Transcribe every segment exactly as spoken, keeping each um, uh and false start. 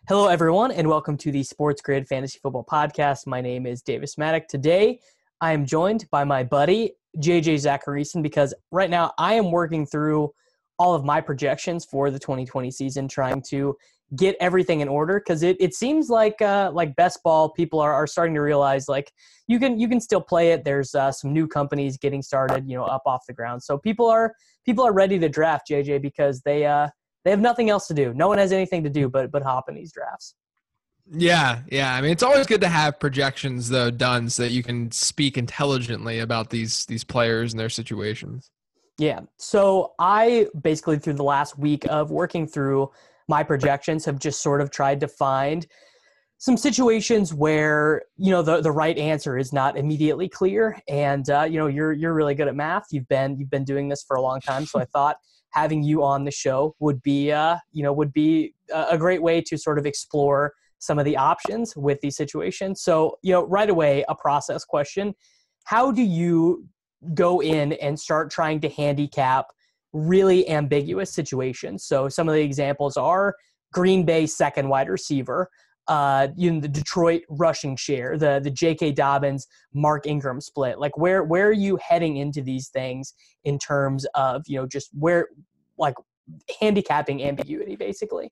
Hello, everyone, and welcome to the Sports Grid Fantasy Football Podcast. My name is Davis Maddock. Today, I am joined by my buddy, J J Zacharyson, because right now I am working through all of my projections for the twenty twenty season, trying to get everything in order, because it, it seems like uh, like best ball, people are, are starting to realize like you can you can still play it. There's uh, some new companies getting started, you know, up off the ground. So people are people are ready to draft, J J, because they uh, – They have nothing else to do. No one has anything to do but but hop in these drafts. Yeah, yeah. I mean, it's always good to have projections, though, done so that you can speak intelligently about these these players and their situations. Yeah. So I basically, through the last week of working through my projections, have just sort of tried to find some situations where, you know, the, the right answer is not immediately clear. And, uh, you know, you're you're really good at math. You've been you've been doing this for a long time. So I thought having you on the show would be, uh, you know, would be a great way to sort of explore some of the options with these situations. So, you know, right away, a process question. How do you go in and start trying to handicap really ambiguous situations? So some of the examples are Green Bay second wide receiver, uh, you know, the Detroit rushing share, the the J K. Dobbins, Mark Ingram split. Like where where are you heading into these things in terms of, you know, just where, like, handicapping ambiguity, basically?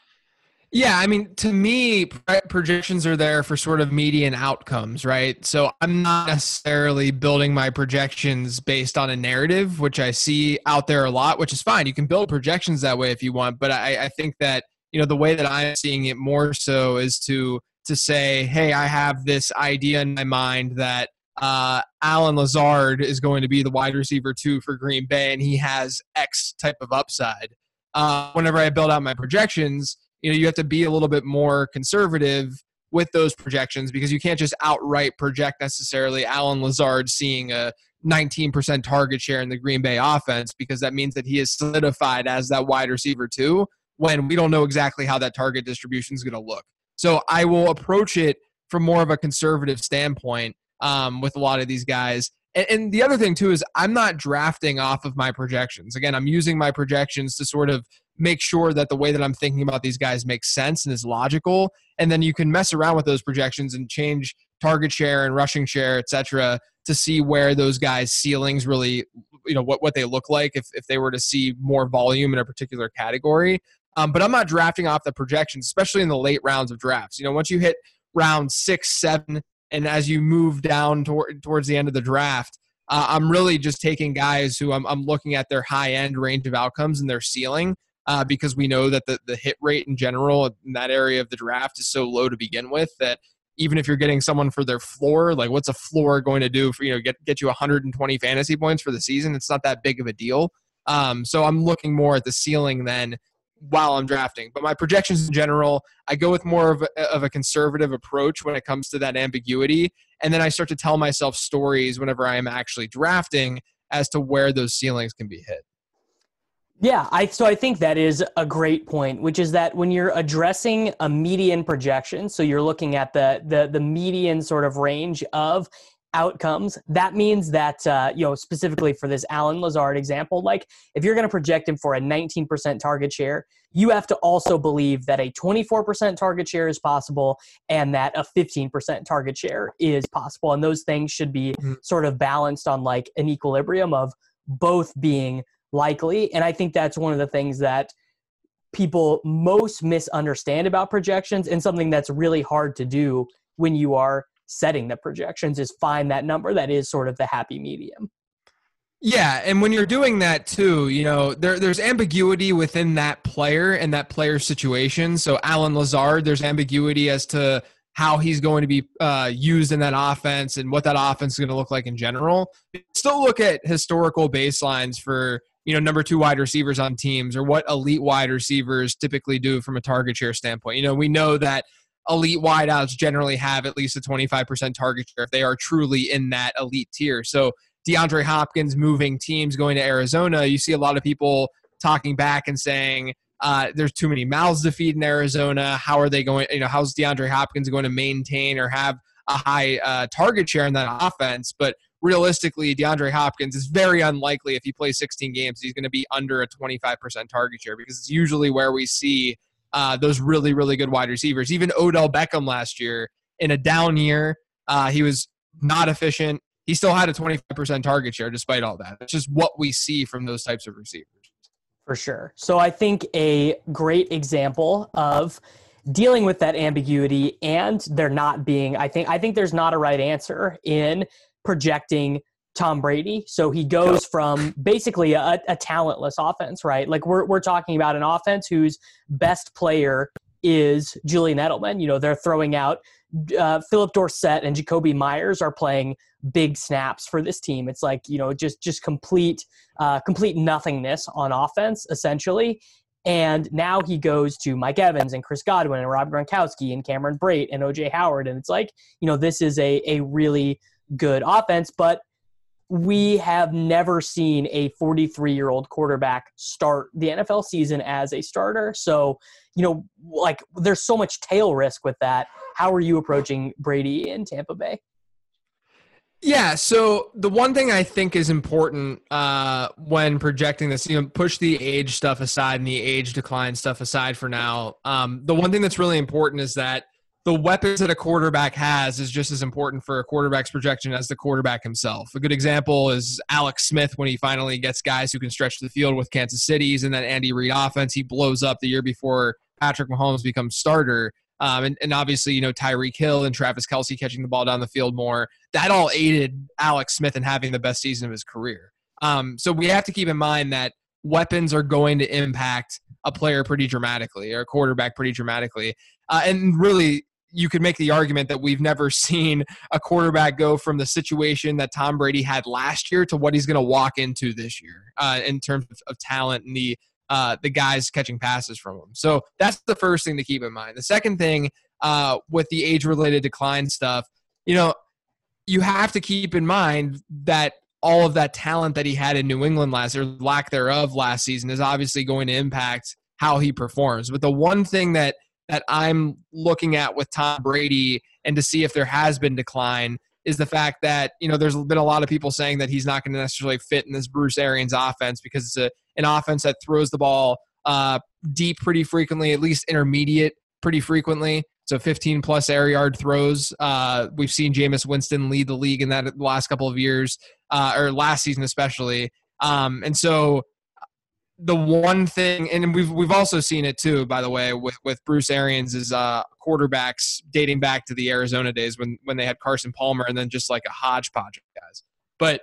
Yeah, I mean, to me, projections are there for sort of median outcomes, right? So I'm not necessarily building my projections based on a narrative, which I see out there a lot, which is fine. You can build projections that way if you want, but I, I think that, you know, the way that I'm seeing it more so is to to say, hey, I have this idea in my mind that uh, Allen Lazard is going to be the wide receiver two for Green Bay, and he has X type of upside. Uh, whenever I build out my projections, you know, you have to be a little bit more conservative with those projections because you can't just outright project necessarily Allen Lazard seeing a nineteen percent target share in the Green Bay offense, because that means that he is solidified as that wide receiver too, when we don't know exactly how that target distribution is going to look. So I will approach it from more of a conservative standpoint um, with a lot of these guys. And, and the other thing too is I'm not drafting off of my projections. Again, I'm using my projections to sort of make sure that the way that I'm thinking about these guys makes sense and is logical. And then you can mess around with those projections and change target share and rushing share, et cetera, to see where those guys' ceilings really, you know, what, what they look like if, if they were to see more volume in a particular category. Um, but I'm not drafting off the projections, especially in the late rounds of drafts. You know, once you hit round six, seven, and as you move down toward, towards the end of the draft, uh, I'm really just taking guys who I'm, I'm looking at their high-end range of outcomes and their ceiling, uh, because we know that the, the hit rate in general in that area of the draft is so low to begin with that even if you're getting someone for their floor, like what's a floor going to do for, you know, get, get you one hundred twenty fantasy points for the season? It's not that big of a deal. Um, so I'm looking more at the ceiling than while I'm drafting. But my projections in general, I go with more of a, of a conservative approach when it comes to that ambiguity. And then I start to tell myself stories whenever I am actually drafting as to where those ceilings can be hit. Yeah, I so I think that is a great point, which is that when you're addressing a median projection, so you're looking at the the the median sort of range of outcomes, that means that, uh, you know, specifically for this Allen Lazard example, like if you're going to project him for a nineteen percent target share, you have to also believe that a twenty-four percent target share is possible and that a fifteen percent target share is possible. And those things should be mm-hmm. sort of balanced on like an equilibrium of both being likely. And I think that's one of the things that people most misunderstand about projections, and something that's really hard to do when you are setting the projections, is find that number that is sort of the happy medium. Yeah, and when you're doing that too, you know, there, there's ambiguity within that player and that player's situation. So Allen Lazard, there's ambiguity as to how he's going to be uh, used in that offense and what that offense is going to look like in general. Still look at historical baselines for, you know, number two wide receivers on teams, or what elite wide receivers typically do from a target share standpoint. You know, we know that elite wideouts generally have at least a twenty-five percent target share if they are truly in that elite tier. So DeAndre Hopkins moving teams, going to Arizona, you see a lot of people talking back and saying uh, there's too many mouths to feed in Arizona. How are they going, you know, how's DeAndre Hopkins going to maintain or have a high uh, target share in that offense? But realistically, DeAndre Hopkins is very unlikely, if he plays sixteen games, he's going to be under a twenty-five percent target share, because it's usually where we see uh, those really, really good wide receivers. Even Odell Beckham last year in a down year, uh, he was not efficient. He still had a twenty-five percent target share despite all that. It's just what we see from those types of receivers. For sure. So I think a great example of dealing with that ambiguity and there not being, I think, I think there's not a right answer in projecting Tom Brady. So he goes from basically a, a talentless offense, right? Like we're we're talking about an offense whose best player is Julian Edelman. You know, they're throwing out uh, Philip Dorsett and Jacoby Myers are playing big snaps for this team. It's like, you know, just just complete uh, complete nothingness on offense, essentially. And now he goes to Mike Evans and Chris Godwin and Rob Gronkowski and Cameron Brate and O J Howard. And it's like, you know, this is a a really good offense, but we have never seen a forty-three-year-old quarterback start the N F L season as a starter. So, you know, like there's so much tail risk with that. How are you approaching Brady in Tampa Bay? Yeah, so the one thing I think is important uh, when projecting this, you know, push the age stuff aside and the age decline stuff aside for now. Um, the one thing that's really important is that the weapons that a quarterback has is just as important for a quarterback's projection as the quarterback himself. A good example is Alex Smith when he finally gets guys who can stretch the field with Kansas City's and that Andy Reid offense. He blows up the year before Patrick Mahomes becomes starter. Um, and, and obviously, you know, Tyreek Hill and Travis Kelce catching the ball down the field more. That all aided Alex Smith in having the best season of his career. Um, so we have to keep in mind that weapons are going to impact a player pretty dramatically or a quarterback pretty dramatically. Uh, and really, you could make the argument that we've never seen a quarterback go from the situation that Tom Brady had last year to what he's going to walk into this year uh, in terms of, of talent and the uh, the guys catching passes from him. So that's the first thing to keep in mind. The second thing uh, with the age-related decline stuff, you know, you have to keep in mind that all of that talent that he had in New England last year, lack thereof last season, is obviously going to impact how he performs. But the one thing that that I'm looking at with Tom Brady and to see if there has been decline is the fact that, you know, there's been a lot of people saying that he's not going to necessarily fit in this Bruce Arians offense because it's a, an offense that throws the ball uh, deep pretty frequently, at least intermediate pretty frequently. So fifteen plus air yard throws. Uh, we've seen Jameis Winston lead the league in that the last couple of years, uh, or last season especially. Um, and so the one thing, and we've we've also seen it too, by the way, with, with Bruce Arians is uh, quarterbacks dating back to the Arizona days when when they had Carson Palmer and then just like a hodgepodge of guys. But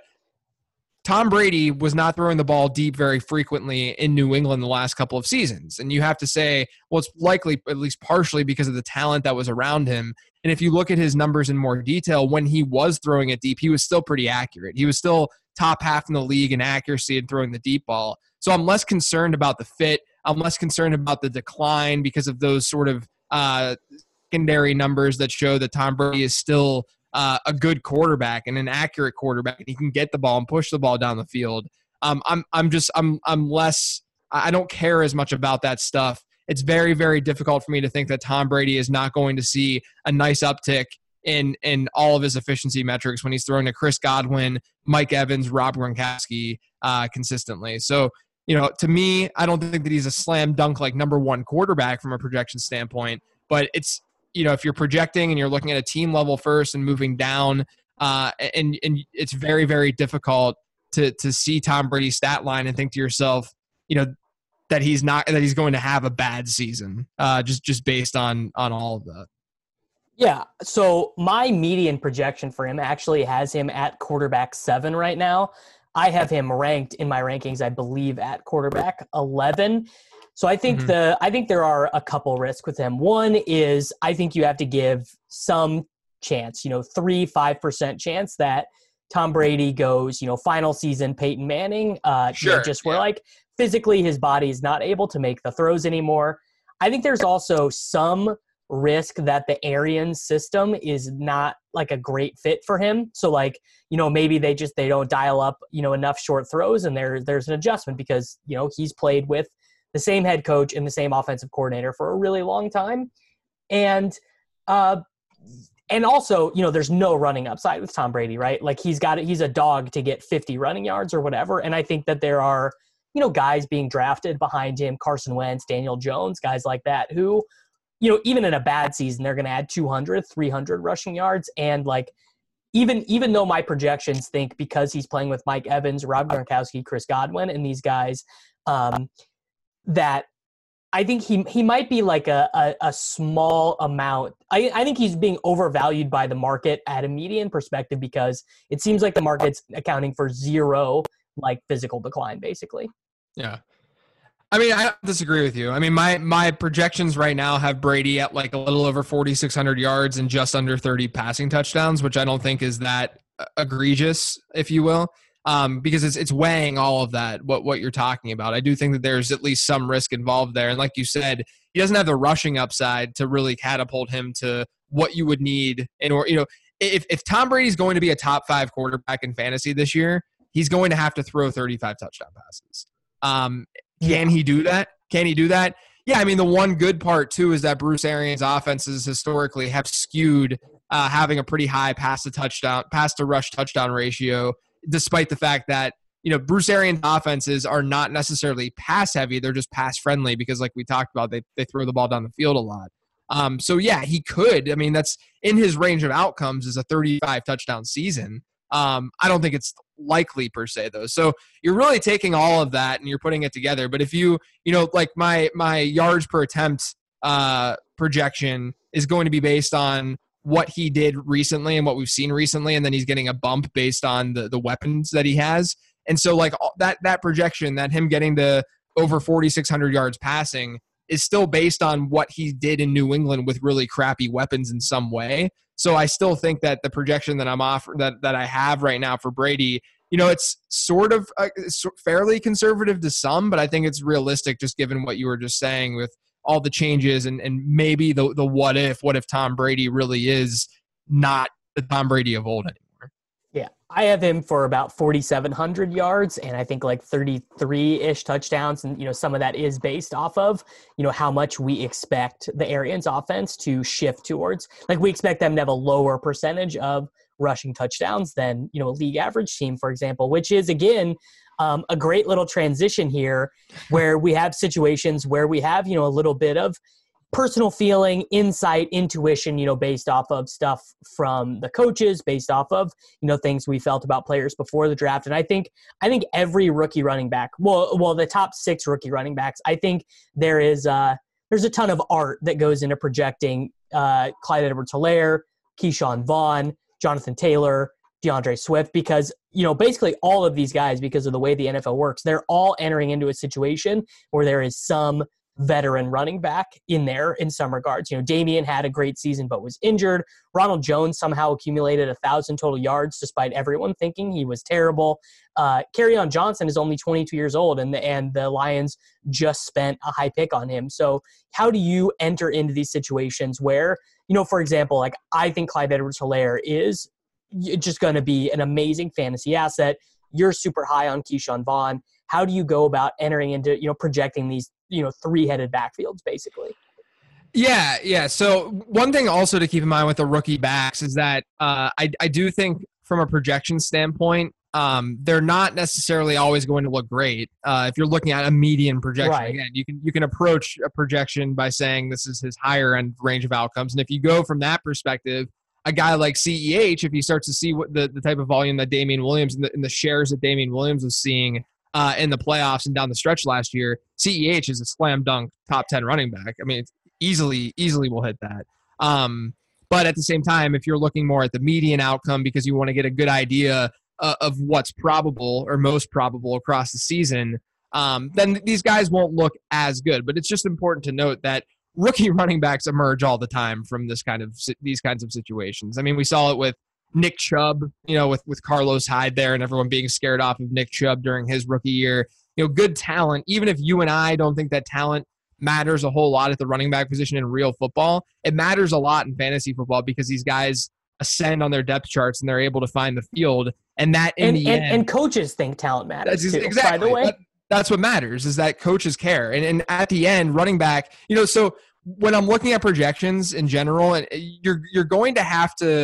Tom Brady was not throwing the ball deep very frequently in New England the last couple of seasons. And you have to say, well, it's likely at least partially because of the talent that was around him. And if you look at his numbers in more detail, when he was throwing it deep, he was still pretty accurate. He was still top half in the league in accuracy and throwing the deep ball. So I'm less concerned about the fit. I'm less concerned about the decline because of those sort of uh, secondary numbers that show that Tom Brady is still uh, a good quarterback and an accurate quarterback, and he can get the ball and push the ball down the field. Um, I'm I'm just I'm I'm less. I don't care as much about that stuff. It's very very difficult for me to think that Tom Brady is not going to see a nice uptick in in all of his efficiency metrics when he's throwing to Chris Godwin, Mike Evans, Rob Gronkowski uh, consistently. So, you know, to me, I don't think that he's a slam dunk like number one quarterback from a projection standpoint. But it's, you know, if you're projecting and you're looking at a team level first and moving down, uh, and and it's very very difficult to to see Tom Brady's stat line and think to yourself, you know, that he's not that he's going to have a bad season, uh, just just based on on all of that. Yeah, so my median projection for him actually has him at quarterback seven right now. I have him ranked in my rankings, I believe, at quarterback eleven. So I think mm-hmm. the I think there are a couple risks with him. One is I think you have to give some chance, you know, three, five percent chance that Tom Brady goes, you know, final season Peyton Manning, uh, sure, you know, just where yeah. like physically his body is not able to make the throws anymore. I think there's also some risk that the Arians system is not like a great fit for him. So like, you know, maybe they just, they don't dial up, you know, enough short throws and there, there's an adjustment because, you know, he's played with the same head coach and the same offensive coordinator for a really long time. And, uh, and also, you know, there's no running upside with Tom Brady, right? Like he's got it. He's a dog to get fifty running yards or whatever. And I think that there are, you know, guys being drafted behind him, Carson Wentz, Daniel Jones, guys like that, who, you know, even in a bad season, they're going to add two hundred, three hundred rushing yards. And like, even, even though my projections think because he's playing with Mike Evans, Rob Gronkowski, Chris Godwin, and these guys, um, that I think he he might be like a, a, a small amount. I, I think he's being overvalued by the market at a median perspective because it seems like the market's accounting for zero like physical decline, basically. Yeah. I mean, I disagree with you. I mean, my my projections right now have Brady at like a little over forty-six hundred yards and just under thirty passing touchdowns, which I don't think is that egregious, if you will. Um, because it's it's weighing all of that, what what you're talking about. I do think that there's at least some risk involved there. And like you said, he doesn't have the rushing upside to really catapult him to what you would need in order, you know, if, if Tom Brady's going to be a top five quarterback in fantasy this year, he's going to have to throw thirty-five touchdown passes. Um, can he do that? Can he do that? Yeah, I mean, the one good part, too, is that Bruce Arians' offenses historically have skewed uh, having a pretty high pass to touchdown, pass to rush touchdown ratio, despite the fact that, you know, Bruce Arians' offenses are not necessarily pass heavy. They're just pass friendly because, like we talked about, they, they throw the ball down the field a lot. Um, so, yeah, he could. I mean, that's in his range of outcomes is a thirty-five touchdown season. Um, I don't think it's likely per se, though. So you're really taking all of that and you're putting it together. But if you, you know, like my my yards per attempt uh, projection is going to be based on what he did recently and what we've seen recently, and then he's getting a bump based on the, the weapons that he has. And so like that that projection, that him getting to over forty-six hundred yards passing is still based on what he did in New England with really crappy weapons in some way. So I still think that the projection that I'm offering, that, that I have right now for Brady, you know, it's sort of uh, fairly conservative to some, but I think it's realistic just given what you were just saying with all the changes and, and maybe the the what if, what if Tom Brady really is not the Tom Brady of old anymore. Yeah, I have him for about forty-seven hundred yards and I think like thirty-three-ish touchdowns. And, you know, some of that is based off of, you know, how much we expect the Arians offense to shift towards. Like we expect them to have a lower percentage of rushing touchdowns than, you know, a league average team, for example, which is, again, um, a great little transition here where we have situations where we have, you know, a little bit of personal feeling, insight, intuition, you know, based off of stuff from the coaches, based off of, you know, things we felt about players before the draft. And I think, I think every rookie running back, well, well, the top six rookie running backs, I think there is, uh, there's a ton of art that goes into projecting uh, Clyde Edwards-Helaire, Keyshawn Vaughn, Jonathan Taylor, DeAndre Swift, because, you know, basically all of these guys, because of the way the N F L works, they're all entering into a situation where there is some veteran running back in there in some regards. You know, Damian had a great season but was injured. Ronald Jones somehow accumulated a thousand total yards despite everyone thinking he was terrible. Uh, Kerryon Johnson is only twenty-two years old, and the, and the Lions just spent a high pick on him. So how do you enter into these situations where, you know, for example, like I think Clyde Edwards-Helaire is just going to be an amazing fantasy asset. You're super high on Keyshawn Vaughn. How do you go about entering into, you know, projecting these, you know, three-headed backfields, basically? Yeah, yeah. So one thing also to keep in mind with the rookie backs is that uh, I, I do think from a projection standpoint, um, they're not necessarily always going to look great. Uh, if you're looking at a median projection, right. Again, you can you can approach a projection by saying this is his higher end range of outcomes. And if you go from that perspective, a guy like C E H, if he starts to see what the, the type of volume that Damian Williams and the, and the shares that Damian Williams was seeing uh, in the playoffs and down the stretch last year, C E H is a slam dunk top ten running back. I mean, it's easily, easily will hit that. Um, but at the same time, if you're looking more at the median outcome because you want to get a good idea uh, of what's probable or most probable across the season, um, then these guys won't look as good. But it's just important to note that rookie running backs emerge all the time from this kind of these kinds of situations. I mean, we saw it with Nick Chubb, you know, with, with Carlos Hyde there and everyone being scared off of Nick Chubb during his rookie year. You know, good talent, even if you and I don't think that talent matters a whole lot at the running back position in real football, it matters a lot in fantasy football because these guys ascend on their depth charts and they're able to find the field. And that in and, the and, end, and coaches think talent matters too, exactly, by the way. That, that's what matters is that coaches care. And, and at the end, running back, you know, so when I'm looking at projections in general, and you're you're going to have to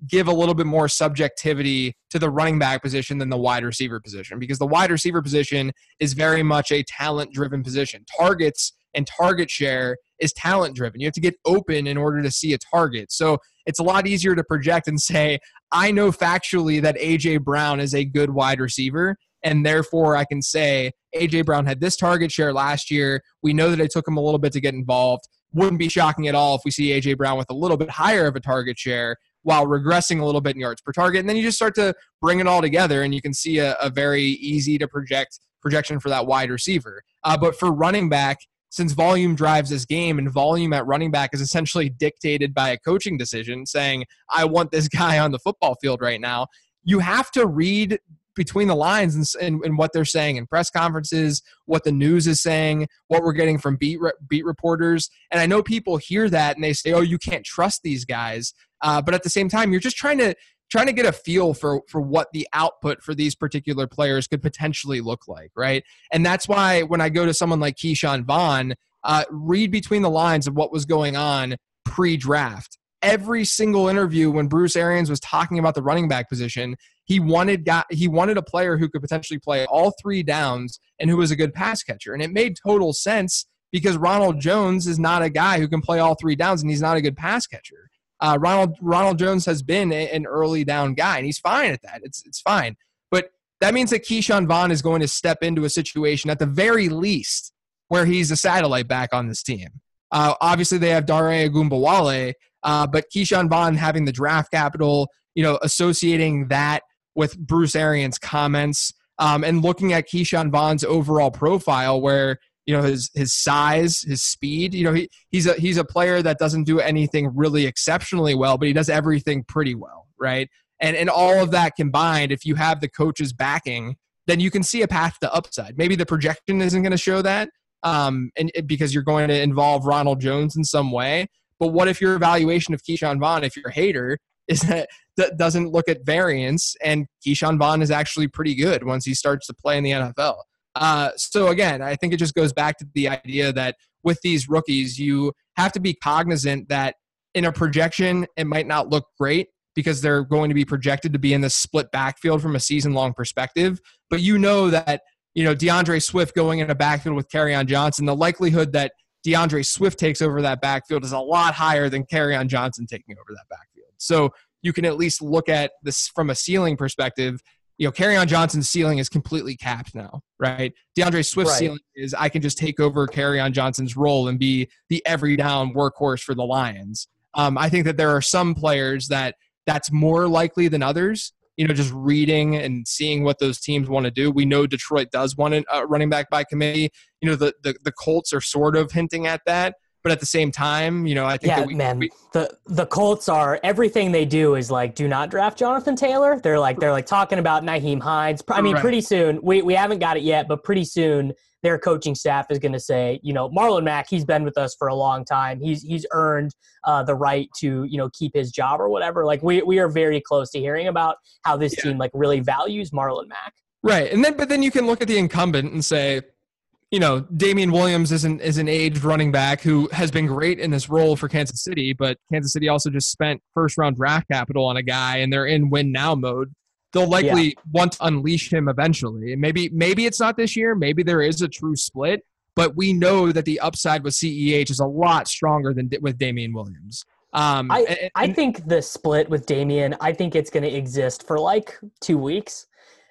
give a little bit more subjectivity to the running back position than the wide receiver position, because the wide receiver position is very much a talent-driven position. Targets and target share is talent-driven. You have to get open in order to see a target. So it's a lot easier to project and say, I know factually that A J. Brown is a good wide receiver, and therefore I can say A J. Brown had this target share last year. We know that it took him a little bit to get involved. Wouldn't be shocking at all if we see A J. Brown with a little bit higher of a target share while regressing a little bit in yards per target. And then you just start to bring it all together, and you can see a, a very easy to project projection for that wide receiver. Uh, but for running back, since volume drives this game, and volume at running back is essentially dictated by a coaching decision saying, I want this guy on the football field right now, you have to read between the lines and, and, and what they're saying in press conferences, what the news is saying, what we're getting from beat re- beat reporters. And I know people hear that and they say, oh, you can't trust these guys. Uh, but at the same time, you're just trying to trying to get a feel for for what the output for these particular players could potentially look like, right? And that's why when I go to someone like Keyshawn Vaughn, uh, read between the lines of what was going on pre-draft. Every single interview when Bruce Arians was talking about the running back position, he wanted got, he wanted a player who could potentially play all three downs and who was a good pass catcher. And it made total sense because Ronald Jones is not a guy who can play all three downs, and he's not a good pass catcher. Uh, Ronald Ronald Jones has been a, an early down guy, and he's fine at that. It's it's fine. But that means that Keyshawn Vaughn is going to step into a situation at the very least where he's a satellite back on this team. Uh, obviously, they have Dare Ogunbowale, uh, but Keyshawn Vaughn having the draft capital, you know, associating that with Bruce Arians' comments, um, and looking at Keyshawn Vaughn's overall profile where, you know, his his size, his speed, you know, he he's a he's a player that doesn't do anything really exceptionally well, but he does everything pretty well, right? And and all of that combined, if you have the coach's backing, then you can see a path to upside. Maybe the projection isn't going to show that, um, and because you're going to involve Ronald Jones in some way. But what if your evaluation of Keyshawn Vaughn, if you're a hater, is that that doesn't look at variance, and Keyshawn Vaughn is actually pretty good once he starts to play in the N F L. Uh, so again, I think it just goes back to the idea that with these rookies, you have to be cognizant that in a projection, it might not look great because they're going to be projected to be in the split backfield from a season-long perspective. But you know that, you know, DeAndre Swift going in a backfield with Kerryon Johnson, the likelihood that DeAndre Swift takes over that backfield is a lot higher than Kerryon Johnson taking over that backfield. So you can at least look at this from a ceiling perspective. You know, Kerryon Johnson's ceiling is completely capped now, right? DeAndre Swift's right. ceiling is I can just take over Kerryon Johnson's role and be the every down workhorse for the Lions. Um, I think that there are some players that that's more likely than others. You know, just reading and seeing what those teams want to do. We know Detroit does want a uh, running back by committee. You know, the, the the Colts are sort of hinting at that. But at the same time, you know, I think yeah, that we, man, we, the the Colts are everything they do is like, do not draft Jonathan Taylor. They're like they're like talking about Nyheim Hines. I mean, right. pretty soon we we haven't got it yet, but pretty soon their coaching staff is going to say, you know, Marlon Mack, he's been with us for a long time. He's he's earned uh, the right to, you know, keep his job or whatever. Like we we are very close to hearing about how this yeah. team like really values Marlon Mack. Right, and then but then you can look at the incumbent and say, you know, Damian Williams is an, is an aged running back who has been great in this role for Kansas City, but Kansas City also just spent first-round draft capital on a guy, and they're in win-now mode. They'll likely yeah. want to unleash him eventually. And maybe maybe it's not this year. Maybe there is a true split, but we know that the upside with C E H is a lot stronger than with Damian Williams. Um, I, and, I think the split with Damian, I think it's going to exist for like two weeks.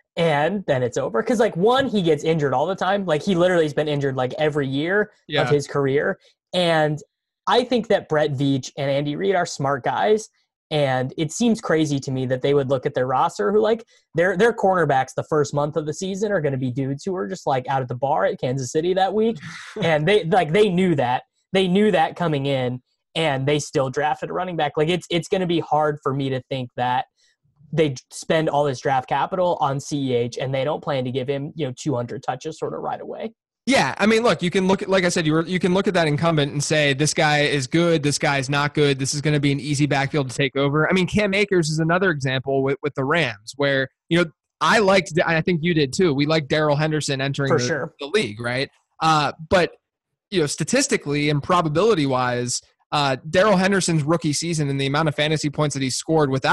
And then it's over. Because, like, one, he gets injured all the time. Like, he literally has been injured, like, every year yeah. of his career. And I think that Brett Veach and Andy Reid are smart guys. And it seems crazy to me that they would look at their roster who, like, their their cornerbacks the first month of the season are going to be dudes who are just, like, out at the bar at Kansas City that week. And, they like, they knew that. They knew that coming in, and they still drafted a running back. Like, it's it's going to be hard for me to think that they spend all this draft capital on C E H and they don't plan to give him, you know, two hundred touches sort of right away. Yeah. I mean, look, you can look at, like I said, you were, you can look at that incumbent and say, this guy is good. This guy's not good. This is going to be an easy backfield to take over. I mean, Cam Akers is another example with, with the Rams where, you know, I liked, I think you did too. We liked Darrell Henderson entering For the, sure. the league. Right. Uh, but, you know, statistically and probability wise, uh, Darrell Henderson's rookie season and the amount of fantasy points that he scored without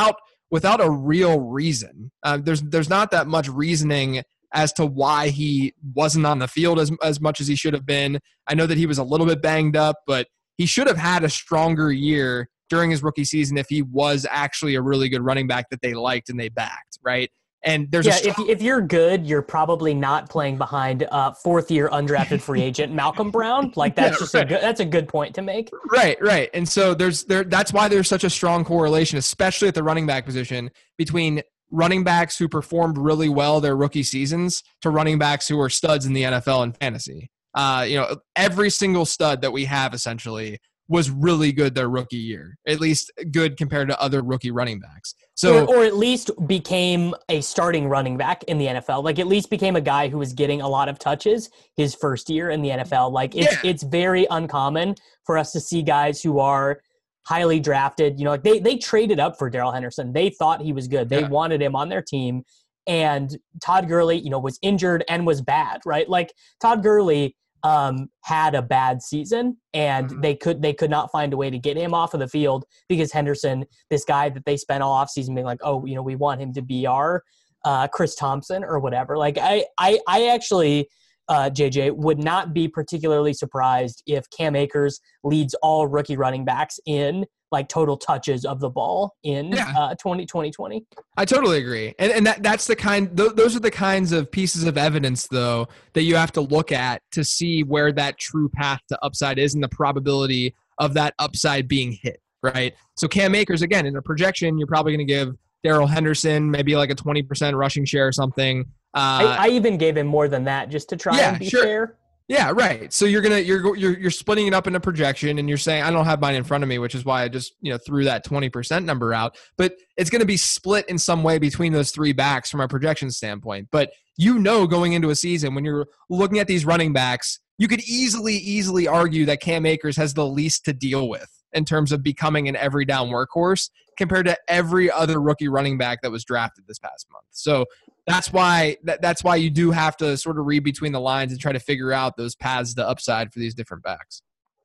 without a real reason. Uh, there's there's not that much reasoning as to why he wasn't on the field as as much as he should have been. I know that he was a little bit banged up, but he should have had a stronger year during his rookie season if he was actually a really good running back that they liked and they backed, right? And there's yeah, a strong- if if you're good, you're probably not playing behind uh, fourth year undrafted free agent Malcolm Brown. Like that's yeah, just right. a good that's a good point to make. Right, right. And so there's there that's why there's such a strong correlation, especially at the running back position, between running backs who performed really well their rookie seasons to running backs who are studs in the N F L and fantasy. Uh, you know, every single stud that we have essentially was really good their rookie year, at least good compared to other rookie running backs. So, or, or at least became a starting running back in the N F L. Like at least became a guy who was getting a lot of touches his first year in the N F L. Like it's yeah. it's very uncommon for us to see guys who are highly drafted. You know, like they they traded up for Darrell Henderson. They thought he was good. They yeah. wanted him on their team. And Todd Gurley, you know, was injured and was bad, right? Like Todd Gurley um, had a bad season, and mm-hmm. they could they could not find a way to get him off of the field because Henderson, this guy that they spent all offseason being like, oh, you know, we want him to be our uh, Chris Thompson or whatever. Like I I, I actually, uh, J J, would not be particularly surprised if Cam Akers leads all rookie running backs in like total touches of the ball in yeah. uh, twenty twenty. I totally agree. And and that that's the kind, th- those are the kinds of pieces of evidence though, that you have to look at to see where that true path to upside is and the probability of that upside being hit, right? So Cam Akers, again, in a projection, you're probably going to give Darrell Henderson maybe like a twenty percent rushing share or something. Uh, I, I even gave him more than that just to try yeah, and be sure. fair. Yeah, right. So you're gonna you're you're you're splitting it up in a projection, and you're saying I don't have mine in front of me, which is why I just you know threw that twenty percent number out. But it's going to be split in some way between those three backs from a projection standpoint. But you know, going into a season when you're looking at these running backs, you could easily easily argue that Cam Akers has the least to deal with in terms of becoming an every down workhorse compared to every other rookie running back that was drafted this past month. So that's why that, that's why you do have to sort of read between the lines and try to figure out those paths to upside for these different backs.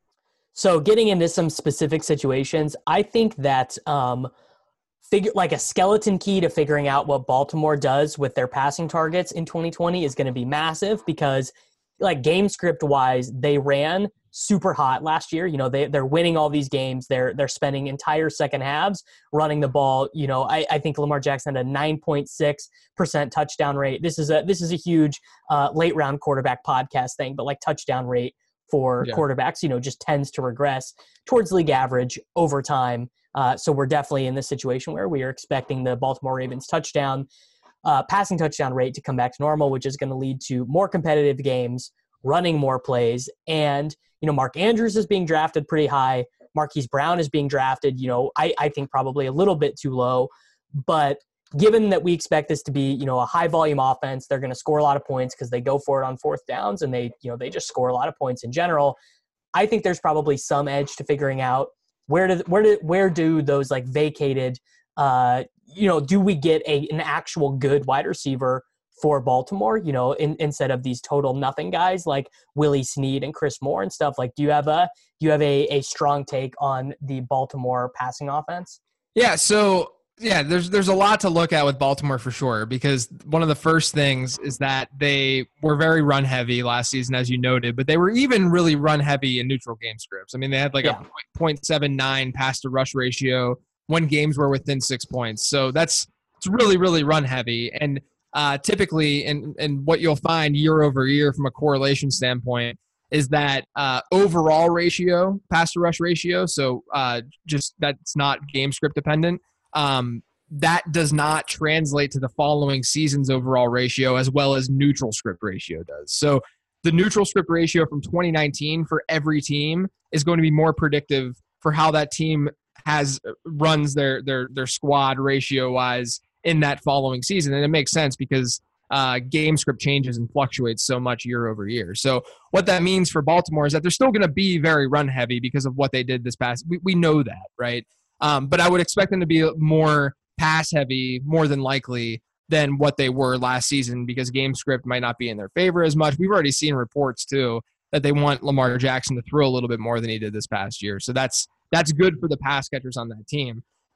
So getting into some specific situations, I think that um, figure like a skeleton key to figuring out what Baltimore does with their passing targets in twenty twenty is going to be massive because like game script wise, they ran super hot last year. You know, they, they're winning all these games. They're they're spending entire second halves running the ball. You know, I, I think Lamar Jackson had a nine point six percent touchdown rate. This is a this is a huge uh, late round quarterback podcast thing, but like touchdown rate for yeah. quarterbacks, you know, just tends to regress towards league average over time. Uh, so we're definitely in this situation where we are expecting the Baltimore Ravens touchdown, uh, passing touchdown rate to come back to normal, which is going to lead to more competitive games, running more plays. And, you know, Mark Andrews is being drafted pretty high. Marquise Brown is being drafted, you know, I, I think probably a little bit too low. But given that we expect this to be, you know, a high volume offense, they're going to score a lot of points because they go for it on fourth downs and they, you know, they just score a lot of points in general. I think there's probably some edge to figuring out where do, where do, where do those like vacated, uh, you know, do we get a, an actual good wide receiver for Baltimore, you know, in, instead of these total nothing guys like Willie Snead and Chris Moore and stuff? Like, do you have a, do you have a, a strong take on the Baltimore passing offense? Yeah. So, yeah, there's there's a lot to look at with Baltimore for sure, because one of the first things is that they were very run heavy last season, as you noted, but they were even really run heavy in neutral game scripts. I mean, they had like yeah. a point seven nine pass to rush ratio when games were within six points. So that's it's really, really run heavy. And uh, typically, and, and what you'll find year over year from a correlation standpoint is that uh, overall ratio, pass to rush ratio, so uh, just that's not game script dependent, Um, that does not translate to the following season's overall ratio as well as neutral script ratio does. So the neutral script ratio from twenty nineteen for every team is going to be more predictive for how that team has runs their their their squad ratio wise in that following season. And it makes sense because uh, game script changes and fluctuates so much year over year. So what that means for Baltimore is that they're still going to be very run heavy because of what they did this past. We, we know that, right? Um, but I would expect them to be more pass heavy, more than likely, than what they were last season because game script might not be in their favor as much. We've already seen reports, too, that they want Lamar Jackson to throw a little bit more than he did this past year. So that's that's good for the pass catchers on that team.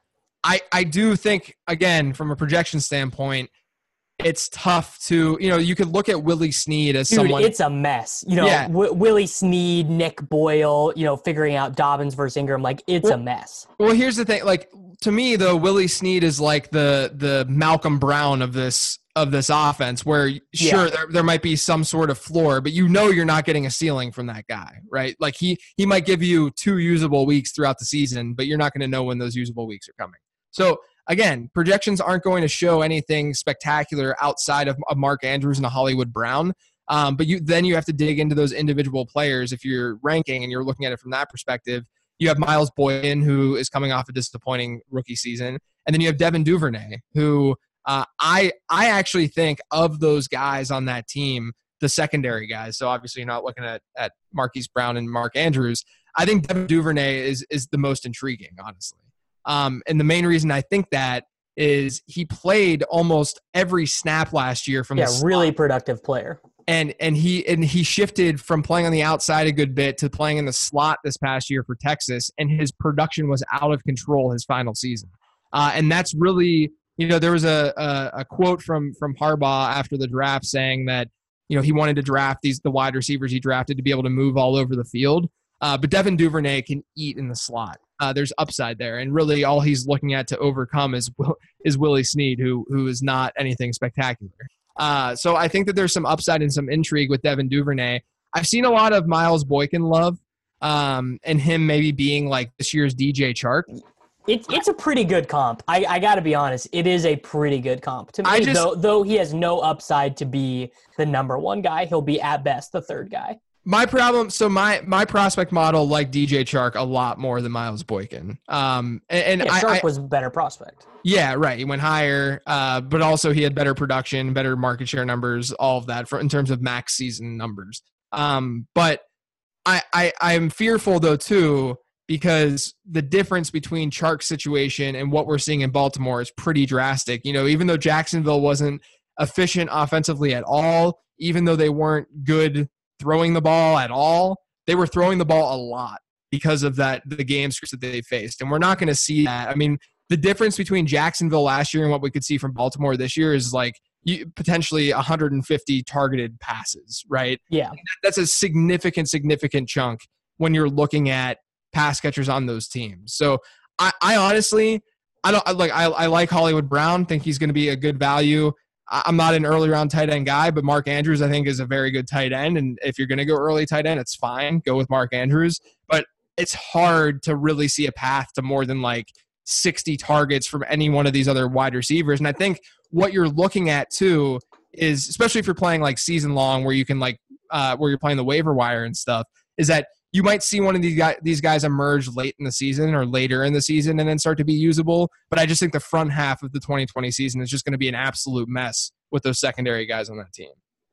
I, I do think, again, from a projection standpoint, it's tough to, you know, you could look at Willie Snead as Dude, someone. It's a mess. You know, Yeah. w- Willie Snead, Nick Boyle, you know, figuring out Dobbins versus Ingram, like it's well, a mess. Well, here's the thing. Like, to me, though, Willie Snead is like the the Malcolm Brown of this of this offense, where sure Yeah. there, there might be some sort of floor, but you know you're not getting a ceiling from that guy, right? Like he he might give you two usable weeks throughout the season, but you're not going to know when those usable weeks are coming. So again, projections aren't going to show anything spectacular outside of, of Mark Andrews and a Hollywood Brown. Um, but you then you have to dig into those individual players if you're ranking and you're looking at it from that perspective. You have Miles Boykin, who is coming off a disappointing rookie season, and then you have Devin Duvernay, who uh, I I actually think of those guys on that team, the secondary guys. So obviously you're not looking at at Marquise Brown and Mark Andrews. I think Devin Duvernay is is the most intriguing, honestly. Um, and the main reason I think that is he played almost every snap last year from yeah, the slot. Really productive player. And and he and he shifted from playing on the outside a good bit to playing in the slot this past year for Texas, and his production was out of control his final season. Uh, and that's really, you know, there was a, a a quote from from Harbaugh after the draft saying that, you know, he wanted to draft these the wide receivers he drafted to be able to move all over the field. Uh, but Devin Duvernay can eat in the slot. Uh, there's upside there, and really all he's looking at to overcome is is Willie Snead, who who is not anything spectacular. Uh, so I think that there's some upside and some intrigue with Devin Duvernay. I've seen a lot of Miles Boykin love, um, and him maybe being like this year's D J Chark. It's it's a pretty good comp. I, I got to be honest. It is a pretty good comp to me. I just- though though he has no upside to be the number one guy, he'll be at best the third guy. My problem, so my my prospect model liked D J Chark a lot more than Miles Boykin. Um, and, and Yeah, I, Sharp I, was a better prospect. yeah, right. He went higher, uh, but also he had better production, better market share numbers, all of that for in terms of max season numbers. Um, but I, I I'm fearful though too, because the difference between Chark's situation and what we're seeing in Baltimore is pretty drastic. You know, even though Jacksonville wasn't efficient offensively at all, even though they weren't good throwing the ball at all, they were throwing the ball a lot because of that the game scripts that they faced. And we're not going to see that. I mean, the difference between Jacksonville last year and what we could see from Baltimore this year is like you, potentially one hundred fifty targeted passes, right? Yeah. That's a significant, significant chunk when you're looking at pass catchers on those teams. So I, I honestly, I don't I like, I, I like Hollywood Brown, think he's going to be a good value. I'm not an early round tight end guy, but Mark Andrews, I think, is a very good tight end. And if you're going to go early tight end, it's fine. Go with Mark Andrews. But it's hard to really see a path to more than like sixty targets from any one of these other wide receivers. And I think what you're looking at too is, especially if you're playing like season long where you can like, uh, where you're playing the waiver wire and stuff, is that you might see one of these guys, these guys emerge late in the season or later in the season and then start to be usable. But I just think the front half of the twenty twenty season is just going to be an absolute mess with those secondary guys on that team.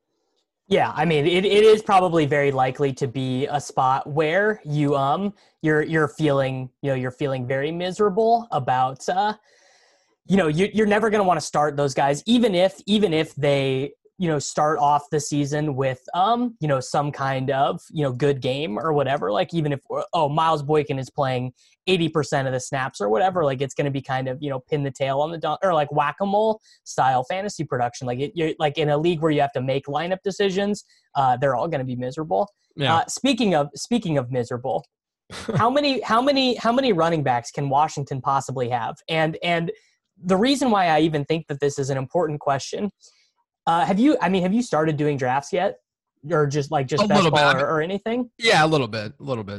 Yeah, I mean, it, it is probably very likely to be a spot where you um you're you're feeling you know you're feeling very miserable about uh you know you you're never going to want to start those guys even if even if they you know start off the season with um you know some kind of you know good game or whatever, like even if oh Miles Boykin is playing eighty percent of the snaps or whatever, like it's going to be kind of you know pin the tail on the don- or like whack-a-mole style fantasy production, like it you're like in a league where you have to make lineup decisions, uh they're all going to be miserable. Yeah. Uh, speaking of speaking of miserable, how many how many how many running backs can Washington possibly have? And and the reason why I even think that this is an important question. Uh, have you, I mean, have you started doing drafts yet? Or just like just A best little bit. ball I mean- or, or anything? Yeah, a little bit, a little bit.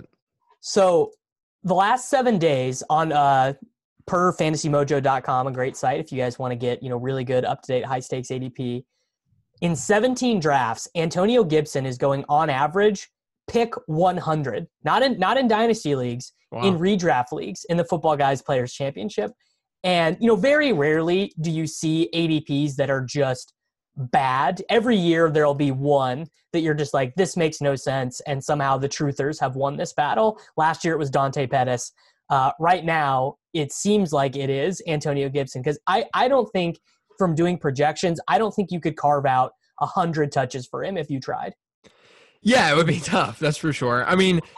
So the last seven days on uh, per fantasy mojo dot com, a great site if you guys want to get, you know, really good up-to-date high-stakes A D P. In seventeen drafts, Antonio Gibson is going on average pick one hundred. Not in not in dynasty leagues, Wow. in redraft leagues, in the Football Guys Players Championship. And, you know, very rarely do you see A D Ps that are just bad. Every year there'll be one that you're just like, this makes no sense, and somehow the truthers have won this battle. Last year it was Dante Pettis. Uh, right now it seems like it is Antonio Gibson, because I, I don't think, from doing projections, I don't think you could carve out one hundred touches for him if you tried. Yeah, it would be tough. That's for sure. I mean,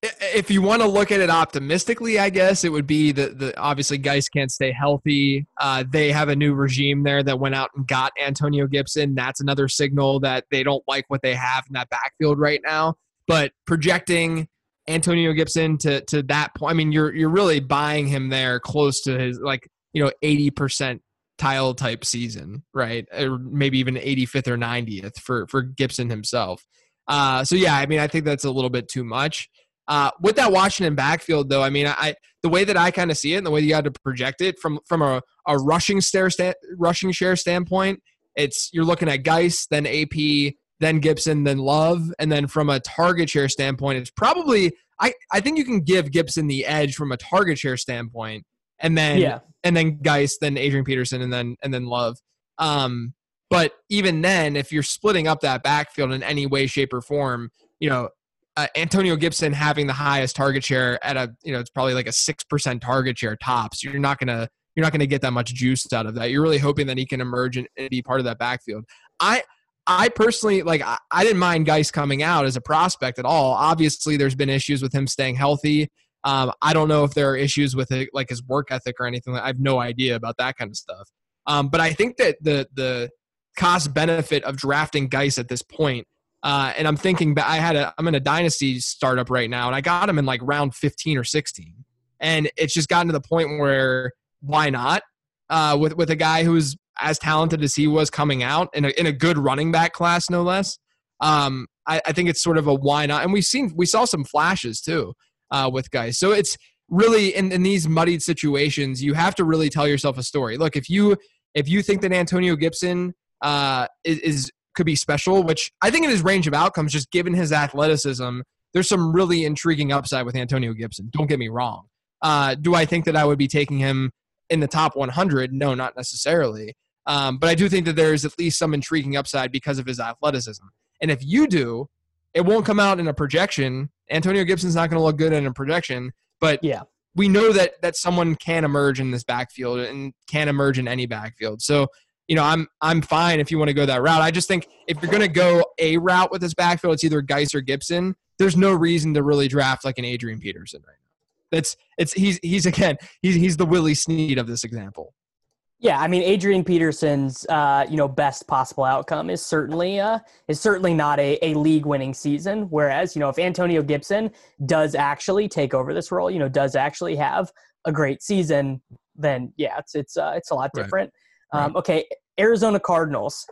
if you want to look at it optimistically, I guess it would be that the obviously Geis can't stay healthy. Uh, they have a new regime there that went out and got Antonio Gibson. That's another signal that they don't like what they have in that backfield right now. But projecting Antonio Gibson to to that point, I mean, you're you're really buying him there close to his like you know eighty percent tile type season, right? Or maybe even eighty-fifth or ninetieth for for Gibson himself. Uh, so yeah, I mean, I think that's a little bit too much. Uh, with that Washington backfield, though, I mean, I the way that I kind of see it and the way you got to project it from from a, a rushing share sta- rushing share standpoint, it's you're looking at Geis, then A P, then Gibson, then Love, and then from a target share standpoint, it's probably I, I think you can give Gibson the edge from a target share standpoint, and then Yeah. and then Geis, then Adrian Peterson, and then and then Love. Um, but even then, if you're splitting up that backfield in any way, shape, or form, you know. Uh, Antonio Gibson having the highest target share at a, you know, it's probably like a six percent target share tops. You're not gonna, you're not gonna get that much juice out of that. You're really hoping that he can emerge and, and be part of that backfield. I, I personally like. I, I didn't mind Geis coming out as a prospect at all. Obviously, there's been issues with him staying healthy. Um, I don't know if there are issues with it, like his work ethic or anything. I have no idea about that kind of stuff. Um, but I think that the the cost benefit of drafting Geis at this point. Uh, and I'm thinking, I had a, I'm in a dynasty startup right now, and I got him in like round fifteen or sixteen, and it's just gotten to the point where why not? Uh, with with a guy who's as talented as he was coming out in a in a good running back class, no less. Um, I, I think it's sort of a why not, and we've seen we saw some flashes too uh, with guys. So it's really in in these muddied situations, you have to really tell yourself a story. Look, if you if you think that Antonio Gibson uh, is, is could be special, which I think in his range of outcomes, just given his athleticism, there's some really intriguing upside with Antonio Gibson. Don't get me wrong. Uh, do I think that I would be taking him in the top one hundred? No, not necessarily. Um, but I do think that there is at least some intriguing upside because of his athleticism. And if you do, it won't come out in a projection. Antonio Gibson's not going to look good in a projection, but Yeah. we know that that someone can emerge in this backfield and can emerge in any backfield. So, you know, I'm I'm fine if you want to go that route. I just think if you're going to go a route with this backfield, it's either Geis or Gibson. There's no reason to really draft like an Adrian Peterson right now. That's it's he's he's again he's he's the Willie Snead of this example. Yeah, I mean, Adrian Peterson's uh, you know best possible outcome is certainly uh, is certainly not a, a league-winning season. Whereas, you know, if Antonio Gibson does actually take over this role, you know, does actually have a great season, then yeah, it's it's uh, it's a lot different. Right. Um, right. Okay, Arizona Cardinals.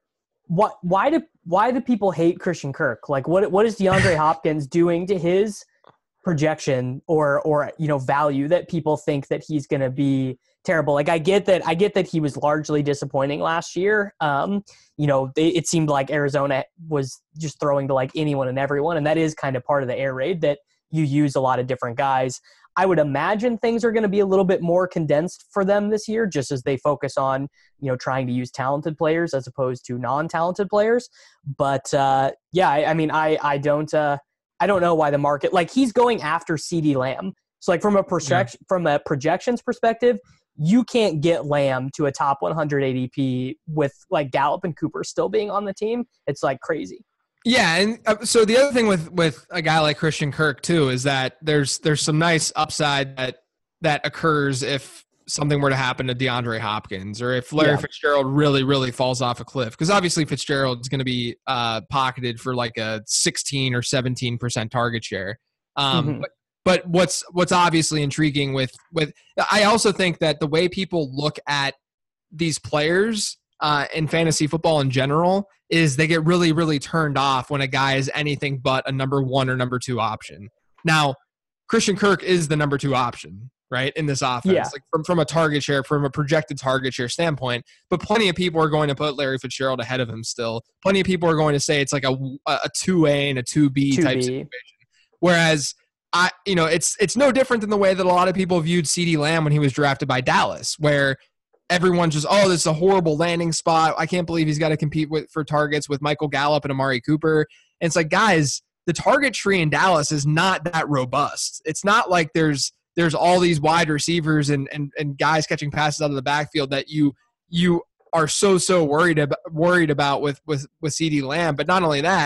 What? Why do why do people hate Christian Kirk? Like, what what is DeAndre Hopkins doing to his projection or or you know value that people think that he's going to be terrible? Like, I get that I get that he was largely disappointing last year. Um, you know, they, it seemed like Arizona was just throwing to like anyone and everyone, and that is kind of part of the air raid that you use a lot of different guys. I would imagine things are going to be a little bit more condensed for them this year, just as they focus on, you know, trying to use talented players as opposed to non-talented players. But uh, yeah, I, I mean, I I don't uh, I don't know why the market, like, he's going after CeeDee Lamb. So like from a projection yeah. from a projections perspective, you can't get Lamb to a top one hundred A D P with like Gallup and Cooper still being on the team. It's like crazy. Yeah, and uh, so the other thing with with a guy like Christian Kirk too is that there's there's some nice upside that that occurs if something were to happen to DeAndre Hopkins or if Larry yeah. Fitzgerald really really falls off a cliff, because obviously Fitzgerald is going to be uh, pocketed for like a sixteen or seventeen percent target share. Um, mm-hmm. but, but what's what's obviously intriguing with with I also think that the way people look at these players uh, in fantasy football in general is they get really, really turned off when a guy is anything but a number one or number two option. Now, Christian Kirk is the number two option, right, in this offense, yeah. like from, from a target share, from a projected target share standpoint. But plenty of people are going to put Larry Fitzgerald ahead of him still. Plenty of people are going to say it's like a, a two A and a two B two B type situation. Whereas, I, you know, it's it's no different than the way that a lot of people viewed CeeDee Lamb when he was drafted by Dallas, where everyone's just, oh, this is a horrible landing spot. I can't believe he's got to compete with for targets with Michael Gallup and Amari Cooper. And it's like, guys, the target tree in Dallas is not that robust. It's not like there's there's all these wide receivers and and, and guys catching passes out of the backfield that you you are so so worried about worried about with with with CeeDee Lamb. But not only that,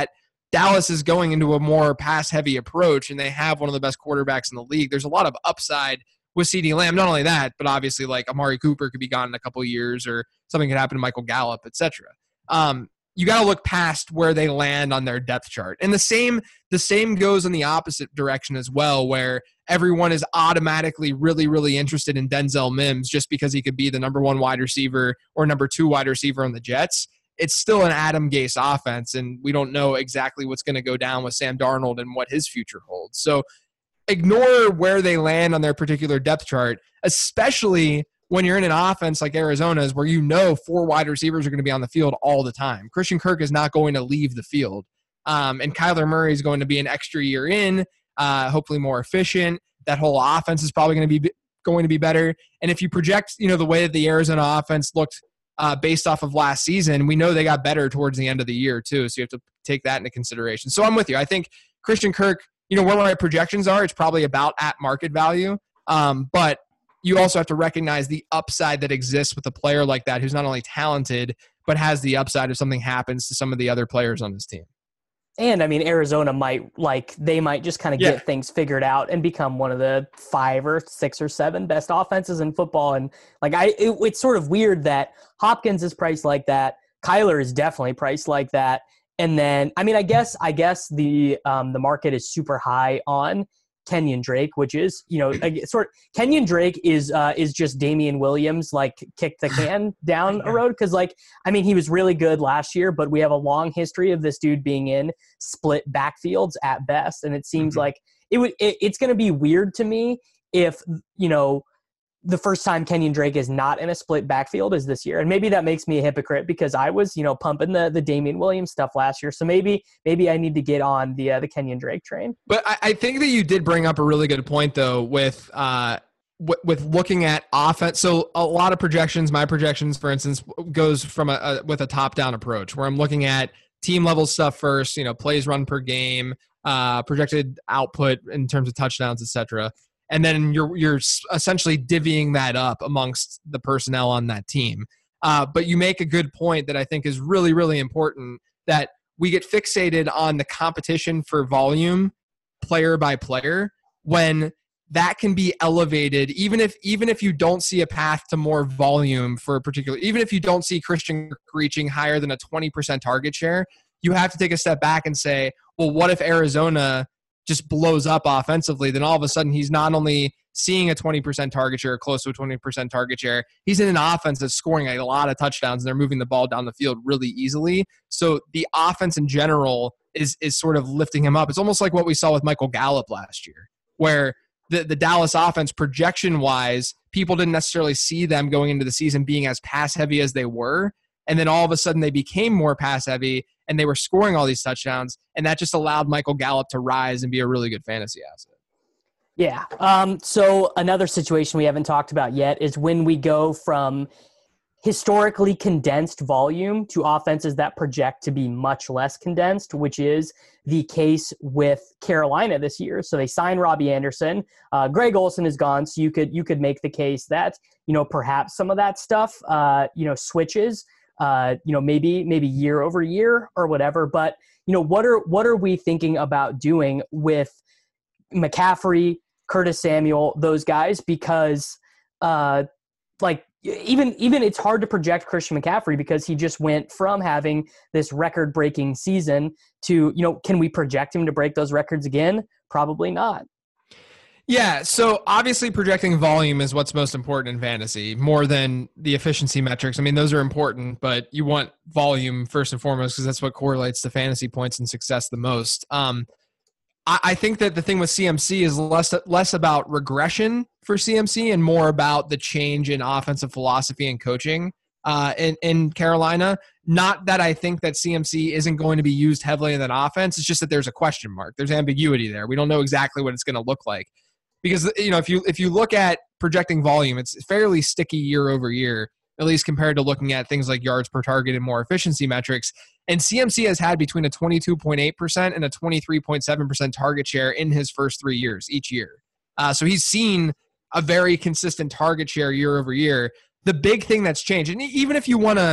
Dallas is going into a more pass-heavy approach, and they have one of the best quarterbacks in the league. There's a lot of upside with CeeDee Lamb. Not only that, but obviously like Amari Cooper could be gone in a couple of years, or something could happen to Michael Gallup, et cetera. Um, you got to look past where they land on their depth chart. And the same the same goes in the opposite direction as well, where everyone is automatically really, really interested in Denzel Mims just because he could be the number one wide receiver or number two wide receiver on the Jets. It's still an Adam Gase offense, and we don't know exactly what's going to go down with Sam Darnold and what his future holds. So ignore where they land on their particular depth chart, especially when you're in an offense like Arizona's where you know four wide receivers are going to be on the field all the time. Christian Kirk is not going to leave the field. Um, and Kyler Murray is going to be an extra year in, uh, hopefully more efficient. That whole offense is probably going to be going to be better. And if you project, you know, the way that the Arizona offense looked uh, based off of last season, we know they got better towards the end of the year too. So you have to take that into consideration. So I'm with you. I think Christian Kirk, you know, where my projections are, it's probably about at market value. Um, but you also have to recognize the upside that exists with a player like that who's not only talented, but has the upside if something happens to some of the other players on his team. And I mean, Arizona might like they might just kind of Yeah. get things figured out and become one of the five or six or seven best offenses in football. And like I, it, it's sort of weird that Hopkins is priced like that. Kyler is definitely priced like that. And then, I mean, I guess I guess the um, the market is super high on Kenyon Drake, which is, you know, a, sort of, Kenyon Drake is uh, is just Damian Williams, like kick the can down a road. Because, like, I mean, he was really good last year, but we have a long history of this dude being in split backfields at best, and it seems Mm-hmm. like it would. It, it's going to be weird to me if, you know, the first time Kenyon Drake is not in a split backfield is this year. And maybe that makes me a hypocrite because I was, you know, pumping the, the Damian Williams stuff last year. So maybe, maybe I need to get on the, uh, the Kenyon Drake train. But I, I think that you did bring up a really good point though, with, uh, w- with looking at offense. So a lot of projections, my projections, for instance, goes from a, a with a top down approach where I'm looking at team level stuff first, you know, plays run per game, uh, projected output in terms of touchdowns, et cetera. And then you're you're essentially divvying that up amongst the personnel on that team. Uh, but you make a good point that I think is really, really important, that we get fixated on the competition for volume player by player when that can be elevated, even if even if you don't see a path to more volume for a particular, even if you don't see Christian reaching higher than a twenty percent target share, you have to take a step back and say, well, what if Arizona just blows up offensively? Then all of a sudden he's not only seeing a twenty percent target share, close to a twenty percent target share, he's in an offense that's scoring a lot of touchdowns and they're moving the ball down the field really easily. So the offense in general is is sort of lifting him up. It's almost like what we saw with Michael Gallup last year, where the, the Dallas offense projection-wise, people didn't necessarily see them going into the season being as pass-heavy as they were. And then all of a sudden they became more pass-heavy and they were scoring all these touchdowns, and that just allowed Michael Gallup to rise and be a really good fantasy asset. Yeah. Um, so another situation we haven't talked about yet is when we go from historically condensed volume to offenses that project to be much less condensed, which is the case with Carolina this year. So they signed Robbie Anderson. Uh, Greg Olsen is gone, so you could you could make the case that, you know, perhaps some of that stuff, uh, you know, switches. Uh, you know, maybe maybe year over year or whatever. But, you know, what are what are we thinking about doing with McCaffrey, Curtis Samuel, those guys? Because, uh, like, even even it's hard to project Christian McCaffrey because he just went from having this record-breaking season to, you know, can we project him to break those records again? Probably not. Yeah, so obviously projecting volume is what's most important in fantasy, more than the efficiency metrics. I mean, those are important, but you want volume first and foremost because that's what correlates to fantasy points and success the most. Um, I, I think that the thing with C M C is less less about regression for C M C and more about the change in offensive philosophy and coaching uh, in, in Carolina. Not that I think that C M C isn't going to be used heavily in that offense. It's just that there's a question mark. There's ambiguity there. We don't know exactly what it's going to look like. Because, you know, if you if you look at projecting volume, it's fairly sticky year over year, at least compared to looking at things like yards per target and more efficiency metrics. And C M C has had between a twenty-two point eight percent and a twenty-three point seven percent target share in his first three years, each year. Uh, so he's seen a very consistent target share year over year. The big thing that's changed, and even if you want to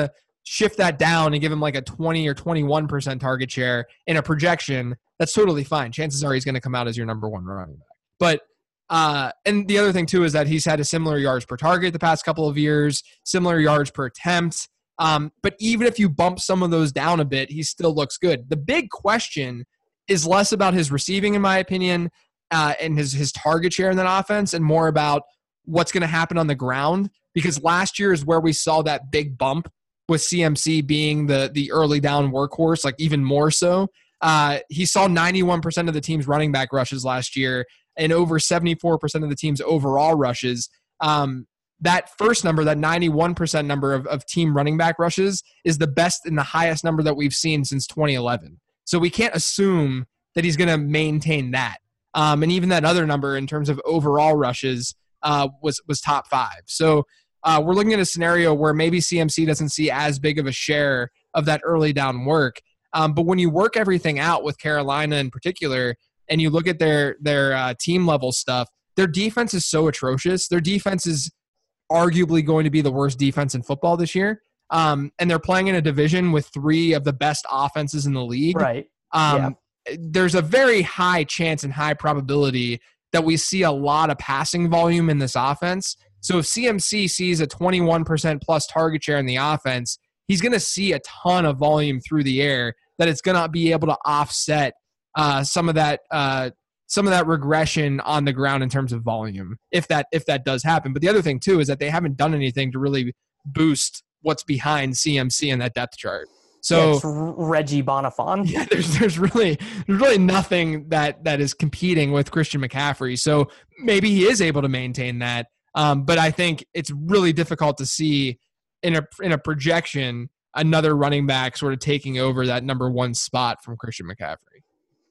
shift that down and give him like a twenty or twenty-one percent target share in a projection, that's totally fine. Chances are he's going to come out as your number one running back. But uh, and the other thing too is that he's had a similar yards per target the past couple of years, similar yards per attempt. Um, but even if you bump some of those down a bit, he still looks good. The big question is less about his receiving, in my opinion, uh, and his his target share in that offense, and more about what's going to happen on the ground. Because last year is where we saw that big bump with C M C being the the early down workhorse, like even more so. Uh, he saw ninety-one percent of the team's running back rushes last year and over seventy-four percent of the team's overall rushes. Um, that first number, that ninety-one percent number of, of team running back rushes, is the best and the highest number that we've seen since twenty eleven. So we can't assume that he's going to maintain that. Um, and even that other number in terms of overall rushes uh, was was top five. So uh, we're looking at a scenario where maybe C M C doesn't see as big of a share of that early down work. Um, but when you work everything out with Carolina in particular, and you look at their their uh, team level stuff, their defense is so atrocious. Their defense is arguably going to be the worst defense in football this year. Um, and they're playing in a division with three of the best offenses in the league. Right. Um, yeah. There's a very high chance and high probability that we see a lot of passing volume in this offense. So if C M C sees a twenty-one percent plus target share in the offense, he's going to see a ton of volume through the air that it's going to be able to offset uh, some of that uh, some of that regression on the ground in terms of volume, if that if that does happen. But the other thing too is that they haven't done anything to really boost what's behind C M C in that depth chart. So yeah, it's Reggie Bonifon. Yeah, there's there's really there's really nothing that that is competing with Christian McCaffrey. So maybe he is able to maintain that. Um, but I think it's really difficult to see in a in a projection another running back sort of taking over that number one spot from Christian McCaffrey.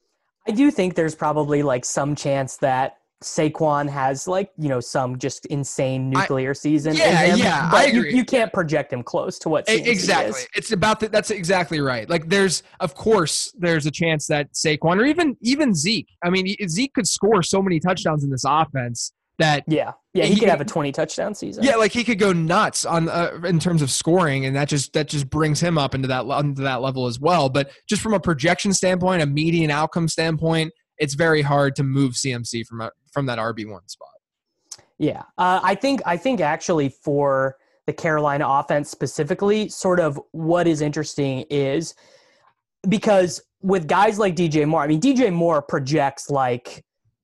I do think there's probably like some chance that Saquon has like, you know, some just insane nuclear I, season. Yeah, in him, yeah, but I agree. You, you can't project him close to what C M C exactly. is. It's about that. That's exactly right. Like there's, of course, there's a chance that Saquon or even even Zeke. I mean, Zeke could score so many touchdowns in this offense that yeah, yeah, he, he could have a twenty touchdown season. Yeah, like he could go nuts on uh, in terms of scoring, and that just that just brings him up into that into that level as well. But just from a projection standpoint, a median outcome standpoint, it's very hard to move C M C from a, from that R B one spot. Yeah, uh, I think I think actually for the Carolina offense specifically, sort of what is interesting is because with guys like D J Moore, I mean D J Moore projects like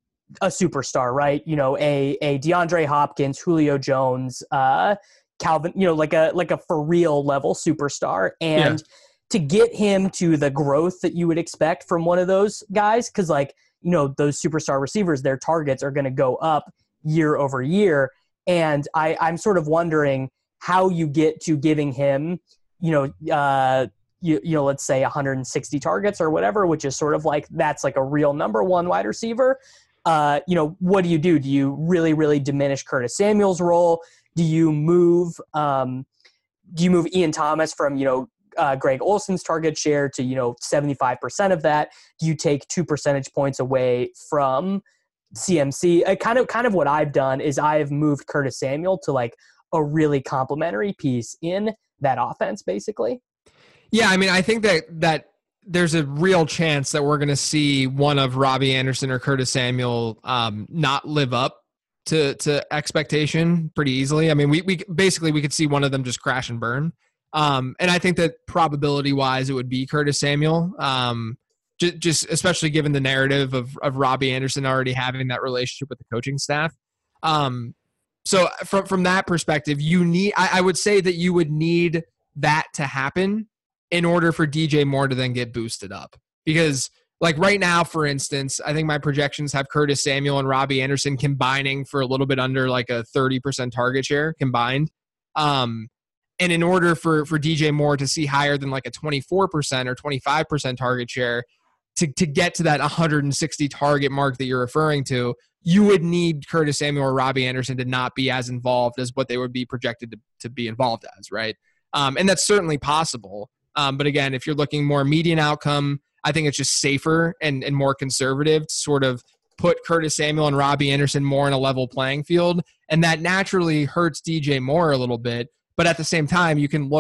a superstar, right? You know, a a DeAndre Hopkins, Julio Jones, uh, Calvin, you know, like a like a for real level superstar, and yeah. to get him to the growth that you would expect from one of those guys, because like you know those superstar receivers, their targets are going to go up year over year, and I I'm sort of wondering how you get to giving him, you know, uh, you you know, let's say one hundred sixty targets or whatever, which is sort of like that's like a real number one wide receiver. Uh, you know, what do you do? Do you really, really diminish Curtis Samuel's role? Do you move, um, do you move Ian Thomas from, you know, uh, Greg Olson's target share to, you know, seventy-five percent of that? Do you take two percentage points away from C M C? Uh, kind of, kind of what I've done is I've moved Curtis Samuel to like a really complementary piece in that offense, basically. Yeah. I mean, I think that, that, there's a real chance that we're going to see one of Robbie Anderson or Curtis Samuel um, not live up to to expectation pretty easily. I mean, we we basically we could see one of them just crash and burn. Um, and I think that probability wise, it would be Curtis Samuel. Um, just, just especially given the narrative of of Robbie Anderson already having that relationship with the coaching staff. Um, so from from that perspective, you need. I, I would say that you would need that to happen in order for D J Moore to then get boosted up. Because like right now, for instance, I think my projections have Curtis Samuel and Robbie Anderson combining for a little bit under like a thirty percent target share combined. Um, and in order for, for D J Moore to see higher than like a twenty-four percent or twenty-five percent target share to, to get to that one hundred sixty target mark that you're referring to, you would need Curtis Samuel or Robbie Anderson to not be as involved as what they would be projected to, to be involved as, right? Um, and that's certainly possible. Um, but again, if you're looking more median outcome, I think it's just safer and, and more conservative to sort of put Curtis Samuel and Robbie Anderson more in a level playing field. And that naturally hurts D J Moore a little bit. But at the same time, you can look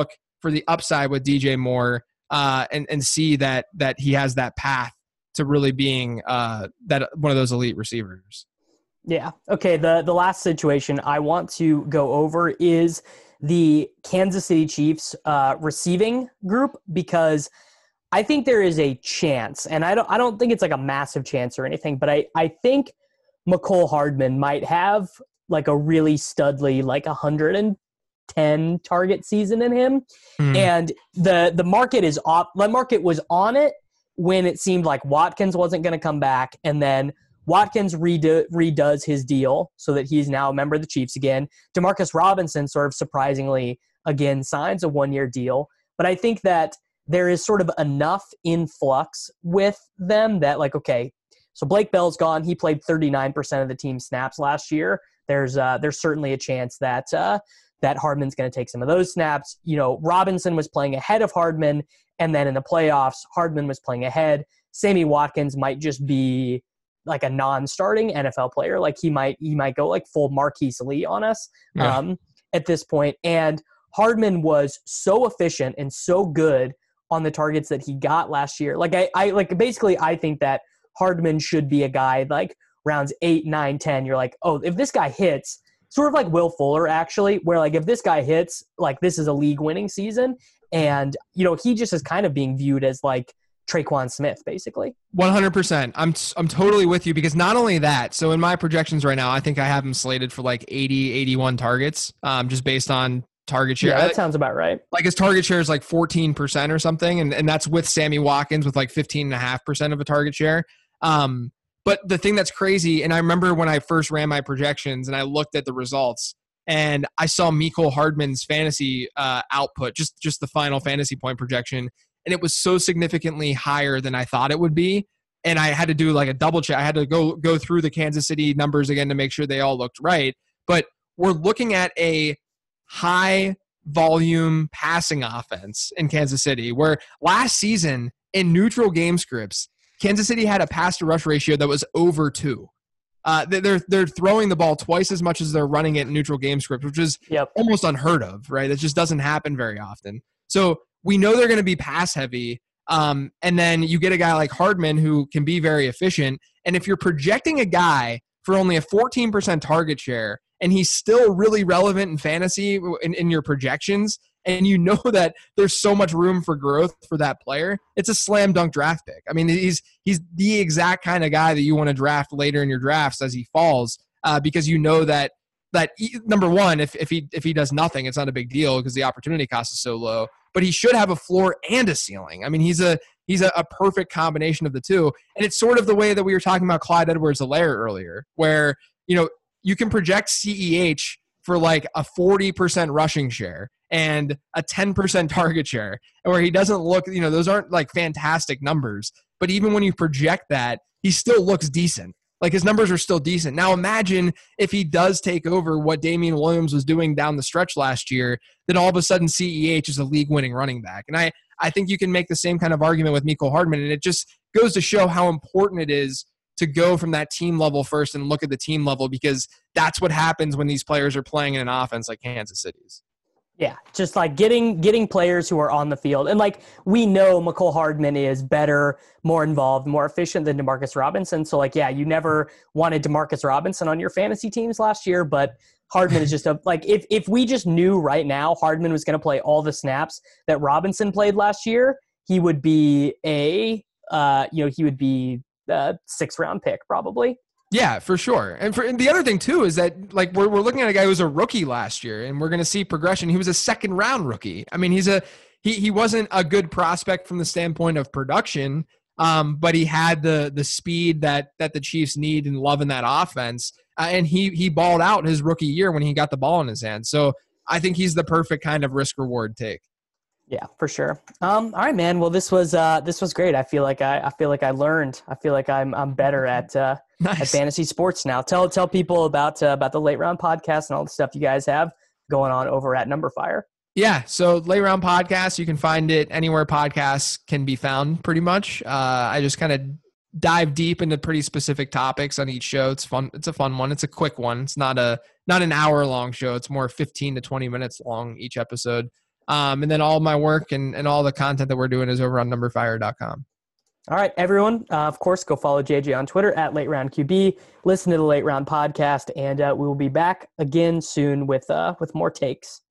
for the upside with D J Moore uh, and and see that that he has that path to really being uh, that one of those elite receivers. Yeah. Okay. The the last situation I want to go over is the Kansas City Chiefs uh, receiving group, because I think there is a chance, and I don't I don't think it's like a massive chance or anything, but I, I think Mecole Hardman might have like a really studly, like one hundred ten target season in him. Mm. And the the market is off. The market was on it when it seemed like Watkins wasn't going to come back, and then Watkins redo, redoes his deal so that he's now a member of the Chiefs again. Demarcus Robinson sort of surprisingly again signs a one-year deal. But I think that there is sort of enough in flux with them that, like, okay, so Blake Bell's gone. He played thirty-nine percent of the team snaps last year. There's uh, there's certainly a chance that uh, that Hardman's going to take some of those snaps. You know, Robinson was playing ahead of Hardman, and then in the playoffs, Hardman was playing ahead. Sammy Watkins might just be like a non-starting N F L player. Like he might he might go like full Marquise Lee on us yeah. um, at this point. And Hardman was so efficient and so good on the targets that he got last year. Like I, I like basically I think that Hardman should be a guy like rounds eight, nine, ten. You're like, oh, if this guy hits, sort of like Will Fuller actually, where like if this guy hits, like this is a league winning season. And you know, he just is kind of being viewed as like Traquan Smith, basically. one hundred percent. I'm I'm totally with you, because not only that, so in my projections right now, I think I have him slated for like eighty, eighty-one targets, um, just based on target share. Yeah, that sounds about right. Like his target share is like fourteen percent or something, and, and that's with Sammy Watkins with like fifteen point five percent of a target share. Um, but the thing that's crazy, and I remember when I first ran my projections and I looked at the results, and I saw Mecole Hardman's fantasy uh, output, just just the final fantasy point projection, and it was so significantly higher than I thought it would be. And I had to do like a double check. I had to go go through the Kansas City numbers again to make sure they all looked right. But we're looking at a high volume passing offense in Kansas City, where last season in neutral game scripts, Kansas City had a pass to rush ratio that was over two. Uh, they're they're throwing the ball twice as much as they're running it in neutral game scripts, which is yep. almost unheard of, right? It just doesn't happen very often. So we know they're going to be pass heavy. Um, and then you get a guy like Hardman who can be very efficient. And if you're projecting a guy for only a fourteen percent target share, and he's still really relevant in fantasy in, in your projections, and you know that there's so much room for growth for that player, it's a slam dunk draft pick. I mean, he's he's the exact kind of guy that you want to draft later in your drafts as he falls, uh, because you know that that he, number one, if if he if he does nothing, it's not a big deal because the opportunity cost is so low. But he should have a floor and a ceiling. I mean, he's a he's a, a perfect combination of the two. And it's sort of the way that we were talking about Clyde Edwards-Helaire earlier, where, you know, you can project C E H for like a forty percent rushing share and a ten percent target share, where he doesn't look, you know, those aren't like fantastic numbers. But even when you project that, he still looks decent. Like his numbers are still decent. Now imagine if he does take over what Damian Williams was doing down the stretch last year, then all of a sudden C E H is a league-winning running back. And I, I think you can make the same kind of argument with Mecole Hardman, and it just goes to show how important it is to go from that team level first and look at the team level, because that's what happens when these players are playing in an offense like Kansas City's. Yeah, just like getting getting players who are on the field. And like we know Mecole Hardman is better, more involved, more efficient than Demarcus Robinson. So like, yeah, you never wanted Demarcus Robinson on your fantasy teams last year, but Hardman is just a like if if we just knew right now Hardman was going to play all the snaps that Robinson played last year, he would be a uh, you know, he would be a sixth round pick probably. Yeah, for sure. And, for, and the other thing, too, is that like we're we're looking at a guy who was a rookie last year, and we're going to see progression. He was a second-round rookie. I mean, he's a he he wasn't a good prospect from the standpoint of production, um, but he had the the speed that that the Chiefs need and love in that offense. Uh, and he he balled out his rookie year when he got the ball in his hand. So I think he's the perfect kind of risk-reward take. Yeah, for sure. Um, all right, man. Well, this was uh, this was great. I feel like I, I feel like I learned. I feel like I'm I'm better at uh, nice. at fantasy sports now. Tell tell people about uh, about the Late Round Podcast and all the stuff you guys have going on over at Numberfire. Yeah, so Late Round Podcast, you can find it anywhere podcasts can be found. Pretty much. Uh, I just kind of dive deep into pretty specific topics on each show. It's fun. It's a fun one. It's a quick one. It's not a not an hour long show. It's more fifteen to twenty minutes long each episode. Um, and then all my work and, and all the content that we're doing is over on number fire dot com. All right, everyone. Uh, of course, go follow J J on Twitter at Late Round Q B. Listen to the Late Round podcast, and uh, we will be back again soon with uh, with more takes.